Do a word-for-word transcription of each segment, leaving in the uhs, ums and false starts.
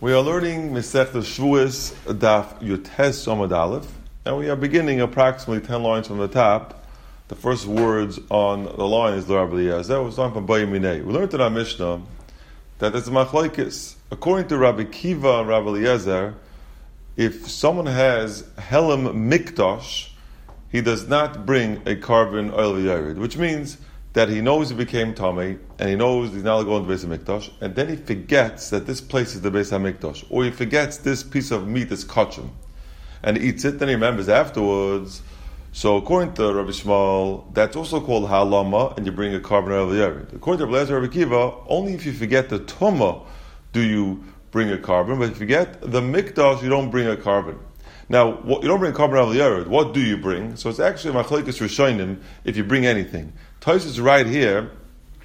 We are learning Masechta Shavuos Daf Yutes Amud Aleph, and we are beginning approximately ten lines from the top. The first words on the line is Rabbi Eliezer. We're starting from Bayim Minei. We learned in our Mishnah that it's a machlokes. According to Rabbi Kiva and Rabbi Eliezer, if someone has Helam Mikdash, he does not bring a carbon oil v'yared, which means that he knows he became Tamei, and he knows he's now going to Beis HaMikdash, and then he forgets that this place is the Beis HaMikdash, or he forgets this piece of meat is kachim, and he eats it, then he remembers afterwards. So according to Rabbi Shmuel, that's also called halama, and you bring a carbon oil v'yared. According to Rabbi Eliezer and Rabbi Kiva, only if you forget the tumah do you bring a carbon, but if you forget the Mikdash, you don't bring a carbon. Now, what, you don't bring a carbon oil v'yared. What do you bring? So it's actually machlokes rishonim if you bring anything. Tais is right here,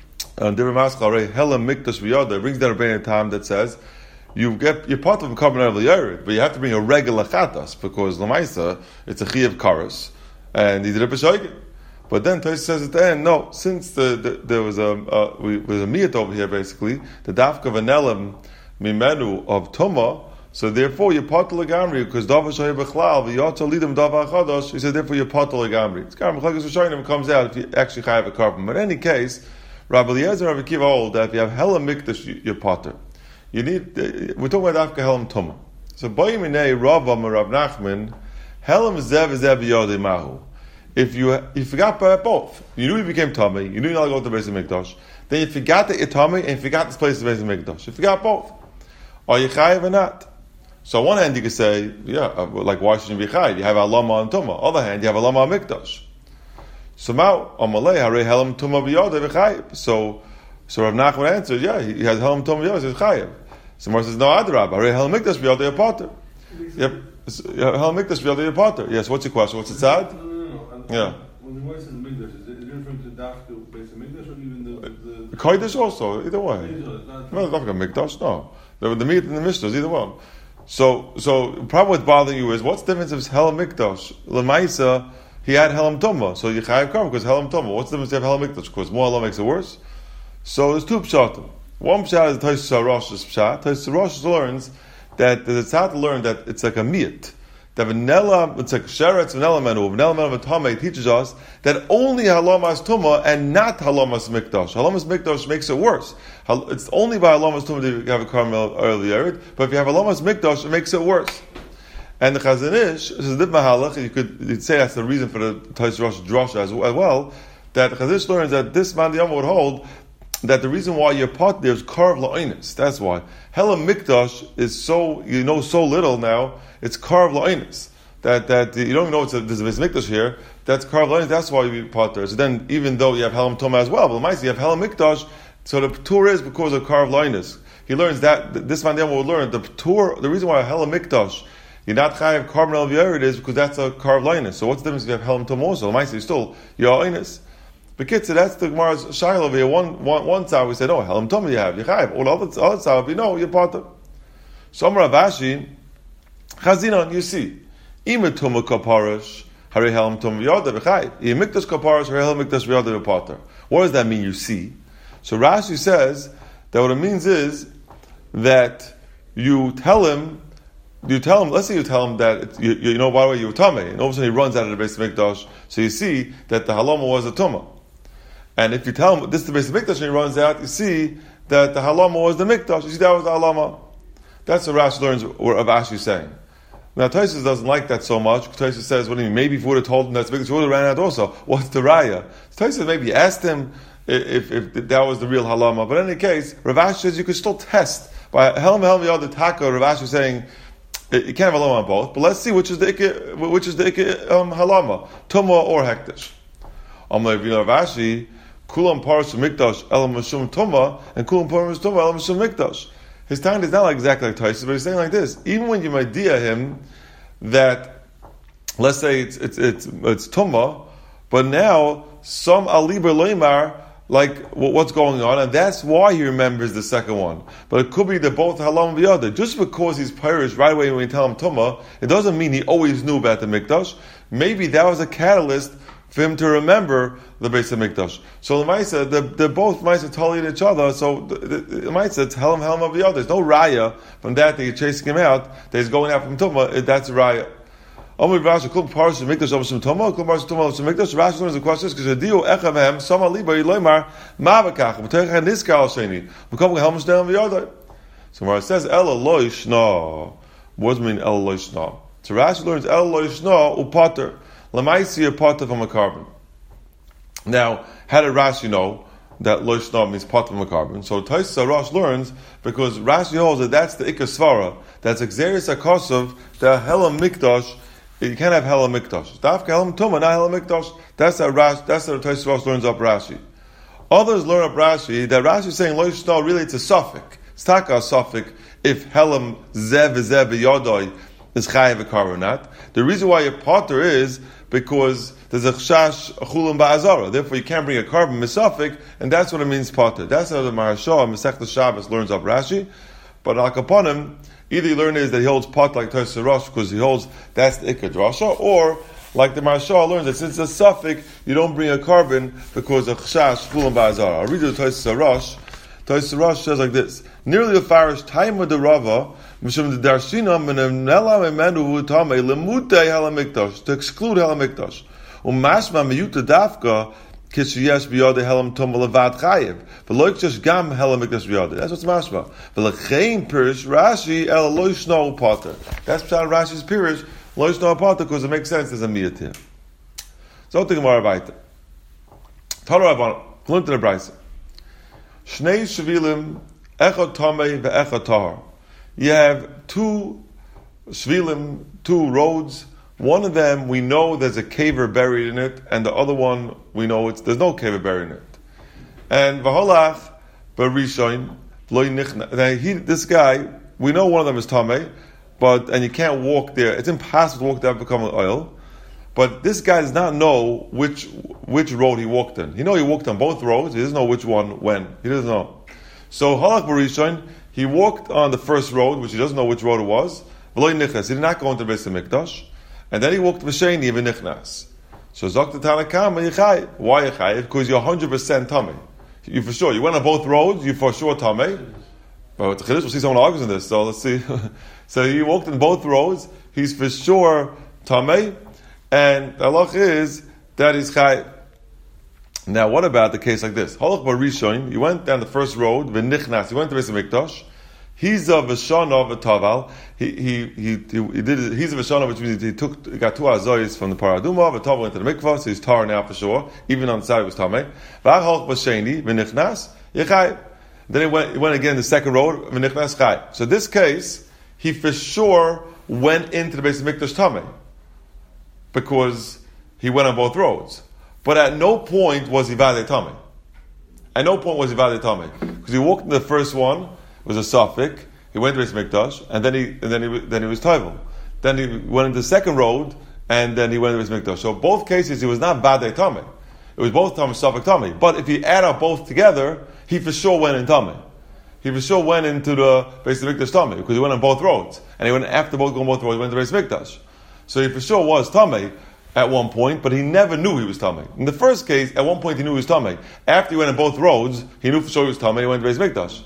on Divrei Maschal, Helam Mikdash V'Yoda, brings down a Rebbeinu Tam that says, you get, you're part of a carbon oil v'yared, but you have to bring a regular chatas, because Lamaisa, it's a chiyav karas, and he did a b'shoigin. But then Tais says at the end, no, since the, the, there was a, uh, we, was a miyat over here basically, the dafka v'nelam mimenu of Tumah, so therefore you're part of Lagamri, because Dava Shoy Bechlal, V'yotza Lidam Dava Chadosh, he said therefore you're part of Lagamri. It's kind of Machlokes Rishonim comes out if you actually have a carbon. But in any case, Rabbi Eliezer and Rabbi Kiva hold that if you have Helam Mikdash, you're potter. You need, uh, we're talking about Afka Helam Tumah. So Bayim Minei Ravam and Rav Nachman, Helam Zev Zev Yodei Mahu. If you you forgot by both, you knew you became Tamei, you knew you're not going to go to Beis HaMikdash, then you forgot that you're Tamei and you forgot this place is Beis HaMikdash. You forgot both. Are you chayiv or not? So on one hand you could say, yeah, like why shouldn't you be chayiv? You have alama and tumah. On the other hand, you have alama and mikdash. So now, amalei harei helam tumah b'yodeh v'chayiv. So, so Rav Nachman answered, yeah, he has helam tumah b'yodeh, so he's chayiv. So Mar says, no, adrab, harei helam mikdash b'yodeh potter. Yep, helam mikdash b'yodeh potter. Yes, what's your question? What's it sad? No, no, no. no. Yeah. When the word says mikdash, is it referring to dafka Beis HaMikdash or even the the, the kodesh also? Either way. Not No, it's not going to mikdash. No, the, the meat and the mishnah is either one. So, so probably what's bothering you is what's the difference of Helam Mikdash? Lemaisa, he had Helam Tumah, so you chayav carbon because Helam Tumah. What's the difference of Helam Mikdash? Because more Allah makes it worse. So there's two pshatim. One pshat is Taisus HaRosh's pshat. Taisus HaRosh learns that there's a tzad to learn that it's like a miyat. That vanilla, it's like sheretz vanilla menu, vanilla menu Tamei teaches us that only halamas tumah and not halamas mikdash. Halamas mikdash makes it worse. It's only by halamas tumah that you have a caramel earlier, but if you have halamas mikdash, it makes it worse. And the Chazon Ish says the mahalach. You could you'd say that's the reason for the Taisus Rosh drasha as well. That the Chazon Ish learns that this man the Yom would hold that the reason why you're part there is karv la'onis. That's why Helam Mikdash is so you know so little now. It's karv la'onis. That that you don't even know it's a, there's a Beis Mikdash here. That's karv la'onis. That's why you part there. So then, even though you have Helam Tumah as well, but the you have Helam Mikdash. So the Ptur is because of karv la'onis. He learns that this man then will learn the Ptur. The reason why Helam Mikdash you're not chayav carbon al v'yared is because that's a karv la'onis. So what's the difference if you have Helam Tumah also? The you still you're la'onis. But kids, so that's the Gemara's shaila over here. One, one, one side we say, no, Helam Tumah you have, you chayav. All the other, other side, you know, you're part of. So Amar Avashi, Chazinon, you see, Ima Tumah kaparash, Harei Helam Tumah v'yodeh v'chayav. Ima Mikdash kaparash, Harei Helam Mikdash v'yodeh v'pater. What does that mean, you see? So Rashi says that what it means is that you tell him, you tell him, let's say you tell him that, it, you, you know, by the way, you're Tamei, and all of a sudden he runs out of the Beis HaMikdash, so you see that the halama was a Tumah. And if you tell him this is the Beis HaMikdash and he runs out, you see that the halama was the Mikdash. You see that was the halama. That's what Rashi learns of Ashi saying. Now Taisus doesn't like that so much. Taisus says, what do you mean? Maybe if we would have told him that's Mikdash, he would have ran out also. What's the raya? Taisus maybe asked him if, if, if that was the real halama. But in any case, Rav Ashi says you could still test by Helm Helm Yod Taka. Rav Ashi is saying you can't have halama on both. But let's see which is the ikke, which is the ikke, um, halama, Tumah or Hektish. Amar Rav Ashi. Kulam paras mikdash elam mashum tuma and kulam paras tuma elam mashum mikdash. His tongue is not like exactly like Taisus, but he's saying like this: even when you might idea him that, let's say it's it's it's, it's tuma, but now some aliber leimar like what's going on, and that's why he remembers the second one. But it could be that both halam and the other. Just because he's pirish right away when we tell him tuma, it doesn't mean he always knew about the mikdash. Maybe that was a catalyst for him to remember the Beis Hamikdash. So the Maisa, they're, they're both Maisa totally in each other. So the, the, the Maisa, it's Helam Helam of the other. There's no raya from that that you're chasing him out. That he's going out from Tumah. That's a raya. Amar Rashi, Klum Parsh Mikdash of Shem Tumah, Klum Parsh Tumah of Shem Mikdash. Rashi learns the question because Adio Echavam Sama Liba Yiloymar Mavakach. But Terech Niskal Sheni. Become Helm Shnei the other. So where it says Ela Lo Yishna, what does it mean Ela Lo Yishna? So Rashi learns Ela Lo Yishna upater lamaisi a pater from a carbon. Now, how did Rashi know that Lo Yishna means pater from a carbon? So Tosfos Rosh learns because Rashi holds that that's the Ikar Svara. That's Exeris Akosov, the Helam Mikdash. You can't have Helam Mikdash. Dafka Helam Tumah, not Helam Mikdash. That's how Rashi. That's how Tosfos Rosh learns up Rashi. Others learn up Rashi that Rashi is saying Lo Yishna really it's a suffix. It's taka a suffix if Helam Zev Zev Yodoi is chayiv a carbonat. The reason why your potter is because there's a chash chulam ba'azara. Therefore, you can't bring a carbon misafik, and that's what it means potter. That's how the Maharsha Masechta Shabbos learns up Rashi. But al kaponim, either you learn is that he holds pot like Tosfos Rosh because he holds that's the ikad drasha, or like the Maharsha learns that since it's a suffix, you don't bring a carbon because of chash chulam ba'azara. I'll read you the Tosfos Rosh. Tosfos Rosh says like this: nearly a farish time of the Rava. Mishum the Darshina menela memenu utame lemutei halamikdash to exclude halamikdash. Umashma miyuta dafka kishiyesh biyade halam tumah levad chayiv. V'loik just gam halamikdash biyade. That's what's mashma. V'lechein pirish Rashi el lo yishno upater. That's pshat Rashi's pirish lo yishno upater because it makes sense as a miyat here. So think more about it. Tara Rabban, come to the brayso. Shnei shvilim echad tamei ve'echad tahar. You have two shvilim, two roads. One of them we know there's a caver buried in it, and the other one we know it's there's no caver buried in it. And v'holach b'rishon loy nichna. He, this guy, we know one of them is tamei, but and you can't walk there. It's impossible to walk there and become an oil. But this guy does not know which which road he walked in. He know he walked on both roads. He doesn't know which one when. He doesn't know. So halach b'rishon. He walked on the first road, which he doesn't know which road it was. He did not go into the Beis Hamikdash. And then he walked V'sheni v'nichnas. So Zok the Tanakama, Yechayev. Why Yechayev? Because you're one hundred percent Tamei. You for sure. You went on both roads, you for sure Tamei. But with the Chiddush, we'll see someone argues in this, so let's see. So he walked in both roads, he's for sure Tamei. And the halach is that he's Chayev. Now, what about the case like this? Halach bar Rishon, you went down the first road, v'nichnas, you went to Beis Hamikdash. He's a v'shana v'taval. He he he he did. He's a v'shana, which means he took he got two azoyis from the paraduma. V'taval went to the mikvah, so he's tar now for sure. Even on the side it was tamei. V'halach b'sheni v'nichnas yechai. Then he went he went again the second road v'nichnas chai. So this case, he for sure went into the Beis Hamikdash tamei because he went on both roads. But at no point was he Vadei Tamei. At no point was he Vadei Tamei. Because he walked in the first one, it was a suffix, he went to his Mikdash, and then he and then he then he was Toivel. Then he went into the second road, and then he went to his Mikdash. So both cases he was not Vadei Tamei. It was both Tamei, suffix Tamei. But if he add up both together, he for sure went in Tamei. He for sure went into the Beis Hamikdash Tamei, because he went on both roads. And he went after both going both roads, he went to Beis Mikdash. So he for sure was Tamei at one point, but he never knew he was Tamei. In the first case, at one point he knew he was Tamei. After he went on both roads, he knew for sure he was Tamei, he went to Beis Mikdash.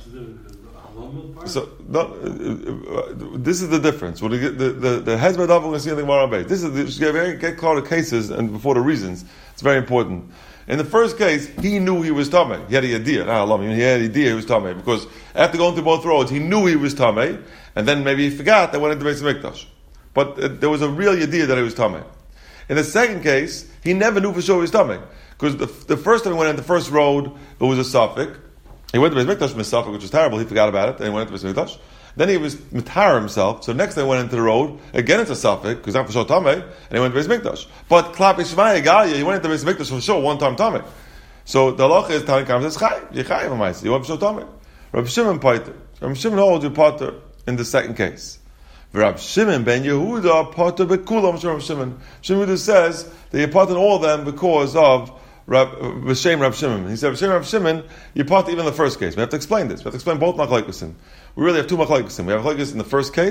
So, no, uh, uh, this is the difference. When the the the Hezbollah we're going to see anything more on base. This is the, get very get clear the cases and before the reasons. It's very important. In the first case, he knew he was Tamei. He had a idea. Ah, Allah, he had an idea he was Tamei because after going through both roads, he knew he was Tamei, and then maybe he forgot that went into Beis Mikdash. But uh, there was a real idea that he was Tamei. In the second case, he never knew for sure he was Tamei. Because the, the first time he went in the first road, it was a suffix. He went to Beis Mikdash with suffix, which was terrible. He forgot about it. Then he went into Beis Mikdash. Then he was mitar himself. So next time he went into the road, again it's a suffix, because not for sure Tamei, and he went to Beis Mikdash. But Klap Ishmaya Galia, he went into Beis Mikdash for sure, one time Tamei. So the halacha is Tani Kam says Chay, Yechai V'Maisi. You went for sure Tamei. Rabbi Shimon Paiter. Rabbi Shimon holds you Pater in the second case. Rabbi Shimon ben Yehuda Pater bekulam. Rabbi Shimon. Shimon says that you part in all of them because of B'Shem Rabbi Shimon. He said B'Shem Rabbi Shimon, you part even in the first case. We have to explain this. We have to explain both machlokes. We really have two machlokes. We have machlokes in the first case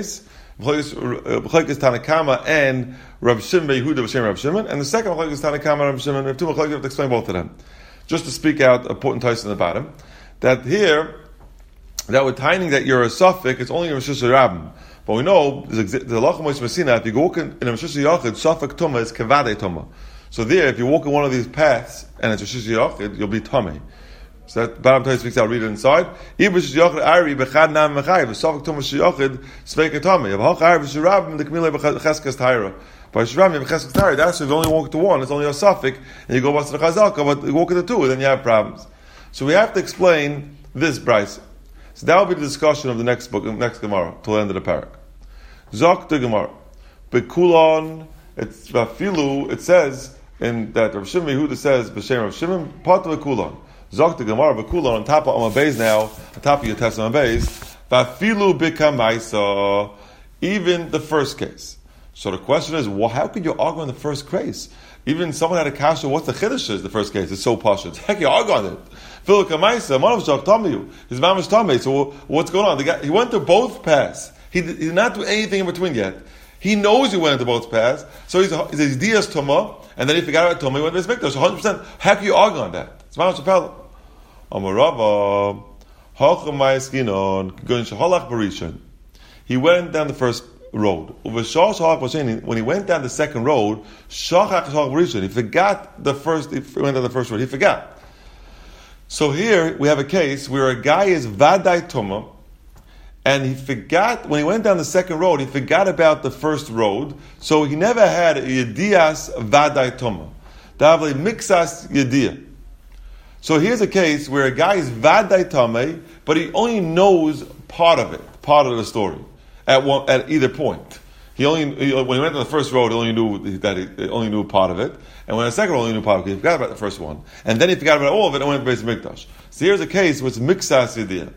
Machlokes Tanakama and Rav Shimon Yehuda b'shem Rav Shimon, and the second Machlokes Tanakama and Rav Shimon. We have two Machlokes. We have to explain both of them. Just to speak out a important Tais in the bottom, that here, that we're tiny that you're a suffix, it's only a Rosh Hashanah. But we know the Halacha Moshe Messina. If you go in, in a Rosh Hashanah, suffix Tumah is Kavadei Tumah. So there, if you walk in one of these paths and it's Rosh Hashanah, you'll be Tumah. So that bottom Tais speaks out. Read it inside. If Rosh Hashanah Ari bechad nam mechayiv, suffix Tumah Shiyachid Sveika Tumah. If Halacha Ari b'Shirab the Kamila b'Cheskas Tahira. By Shirab b'Cheskas Tahira. That's if you only walk to one, it's only a suffix, and you go back to the Chazaka, but you walk into two, then you have problems. So we have to explain this Bryce. So that will be the discussion of the next book, next Gemara, till the end of the parak. Zok the Gemara. Bekulon, it's Vafilu, it says, in that Rav Shimon Yehuda says, B'Shem Rav Shimon, part of Bekulon. Zok the Gemara, Bekulon, on top of Amabeis now, on top of your test of Amabeis, Vafilu B'Kamaisa, even the first case. So the question is, well, how could you argue on the first case? Even someone had a kasha, what's the chiddush is the first case? It's so pashut. Heck, you argue on it. Phil Kamaisa, Manav Shach Tamiyu. His mom is Tamei. So what's going on? The guy, he went to both paths. He did, he did not do anything in between yet. He knows he went into both paths. So he's he's Dias Tuma, and then he forgot about Tuma. He went to his mikdash. one hundred percent. How can you argue on that? It's Manav Shapel. Amarava Hachamaiskinon Gun Shahalach Barishon. He went down the first road. When he went down the second road, he forgot the first. He went down the first road. He forgot. So here we have a case where a guy is Vadai Tuma, and he forgot, when he went down the second road, he forgot about the first road, so he never had a Yedias Vadai Tuma. Davle Mixas Yediyah. So here's a case where a guy is Vadai Tame, but he only knows part of it, part of the story, at one, at either point. He only, he, when he went down the first road, he only knew that he, he only knew part of it. And when the second road, he only knew part of it. He forgot about the first one. And then he forgot about all of it and went to Beis Mikdash. So here's a case where it's Mixas Yediyah.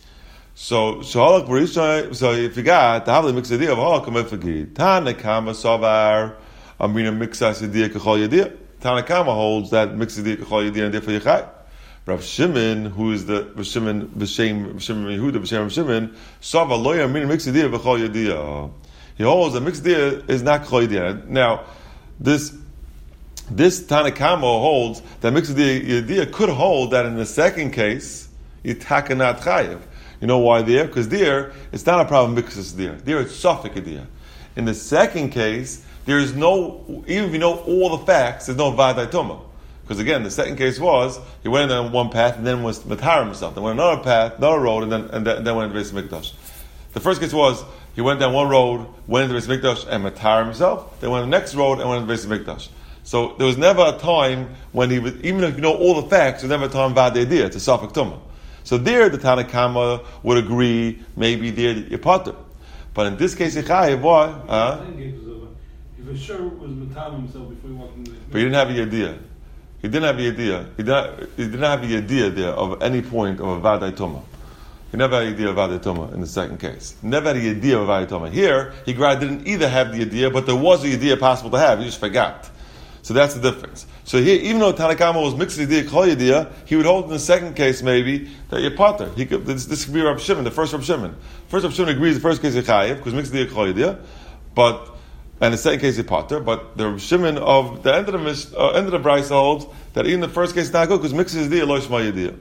So, Shahalak Barishon, so he forgot, the Havli Mixas Yediyah of Halak Kamefagid. Tanakama Savar, Amina Mixas Yediyah Kachal Yediyah. Tanakama holds that Mixas Yediyah Kachal Yediyah and therefore Yechai. Rav Shimon, who is the Rav Shimon, B'Shem, Shimon Yehuda, B'Shem Rav Shimon, Sava Loya Amina Mixas Yediyah Kachal Yediyah. He holds that Mixas Yediyah is not Kachal Yediyah. Now, this This Tanakama holds that Mixas Yediyah could hold that in the second case, Yitaka not Chayev. You know why there? Because there, it's not a problem Mixas there. There it's Safek Yediyah. In the second case, there is no, even if you know all the facts, there's no Vadai Tumah. Because again, the second case was, he went on one path and then was Matar himself. Then went another path, another road, and then, and then, and then went into Beis Mikdash. The first case was, he went down one road, went into Beis Mikdash, and Matar himself. Then went on the next road and went into Beis Mikdash. So there was never a time when he was, even if you know all the facts, there was never a time Vadai Yediyah, it's a Safek Tumah. So there, the Tanakama would agree, maybe there you potter. But in this case, Yechayev, why? Uh, he for sure was Matam himself before he walked in the... But he didn't have a Yediyah. He didn't have a Yediyah. He didn't, he didn't have a Yediyah there of any point of a Vadai Tumah. He never had a Yediyah of Vadai Tumah in the second case. Never had a Yediyah of Vadai Tumah. Here, he didn't either have the Yediyah, but there was a Yediyah possible to have. He just forgot. So that's the difference. So here, even though Tanakama was mixed Yediyah, Kol Yediyah, he would hold in the second case maybe that you're potter. He could, this, this could be Rav Shimon, the first Rav Shimon. First Rav Shimon agrees the first case is Chayev, because mixed Yediyah, Kol Yediyah, but, and the second case is potter, but the Rav Shimon of the end of the, uh, end of the Brisa holds that even the first case is not good, because mixed Yediyah, Lo Shema Yediyah.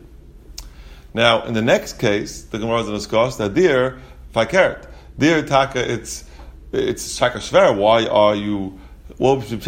Now, in the next case, the Gemara is going to discuss that there, Fakert, there, Taka, it's, it's Shaka Shver, why are you, well, it's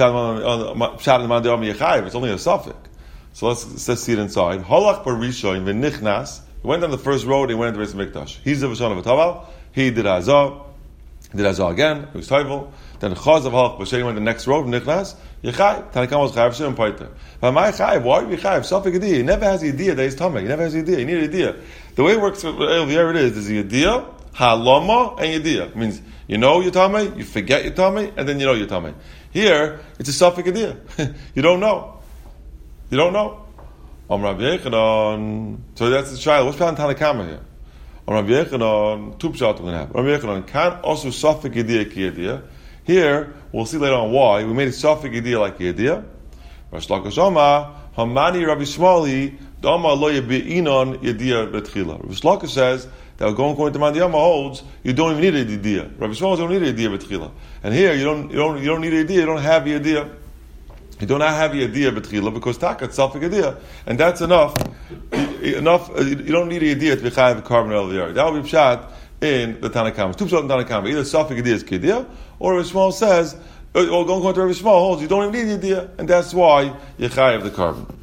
only a suffix. So let's, let's see it inside. Halach Barisha in V'nichnas. He went down the first road. He went into Beis Mikdash. He's the V'shon of Ataval. He did Azah. Did Azah again. He was Toivel. Then Chaz of Halach Barisha went the next road. V'nichnas. Yechai. Tanakam was Chayav Shem Paiter. But my Chayav, why are you Chayav? Suffix Yediyah. He never has a Yediyah that he's Tameh. He never has a Yediyah. He needs a Yediyah. The way it works with Elvier it is, there's a Yediyah, Halama, and Yediyah. It means you know you're Tameh, you forget you're Tameh, and then you know you're Tameh. Here, it's a Safek Yediyah. You don't know. You don't know. Om Rav Yechanan. So that's the child. What's Pshat in Tanakama here? Om Rav Yechanan. Two Pshat we're going to have. Rav Yechanan. Can also Safek Yediyah ki Yediyah. Here, we'll see later on why. We made a Safek Yediyah like Yediyah. Rav Shlakish Omar. Hamani Rabbi Shmali. Dama lo yebi'inon Yediyah betchila. Rav Shlakish says that going according to Mandiyama holds you don't even need a idea. Rabbi Shmuel don't need a idea betchila, and here you don't you don't you don't need a idea. You don't have the idea. You do not have the idea betchila because taka itself a idea, and that's enough. Enough. You don't need a idea to be chayav carbon el v'yard. That will be pshat in the Tanakhama. Two pshat in Tanakhama. Either suffix idea is kidiyah, or Rabbi Shmuel says, or going according to Rabbi Shmuel holds you don't even need the idea, and that's why you chayav the carbon.